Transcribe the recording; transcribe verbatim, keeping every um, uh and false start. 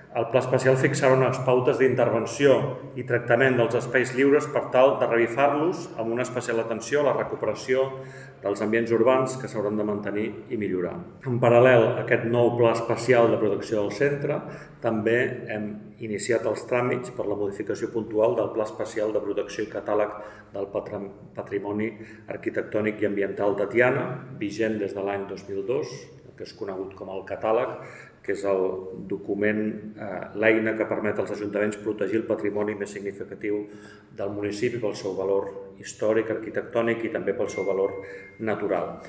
El Pla Especial fixarà unes pautes d'intervenció i tractament dels espais lliures per tal de revifar-los amb una especial atenció a la recuperació dels ambients urbans que s'hauran de mantenir i millorar. En paral·lel a aquest nou Pla Especial de Protecció del Centre, també hem iniciat els tràmits per la modificació puntual del Pla Especial de Protecció i Catàleg del Patrimoni Arquitectònic i Ambiental de Tiana, vigent des de l'any dos mil dos, que és conegut com el catàleg, que és el document, eh, l'eina que permet als ajuntaments protegir el patrimoni més significatiu del municipi pel seu valor històric, arquitectònic i també pel seu valor natural.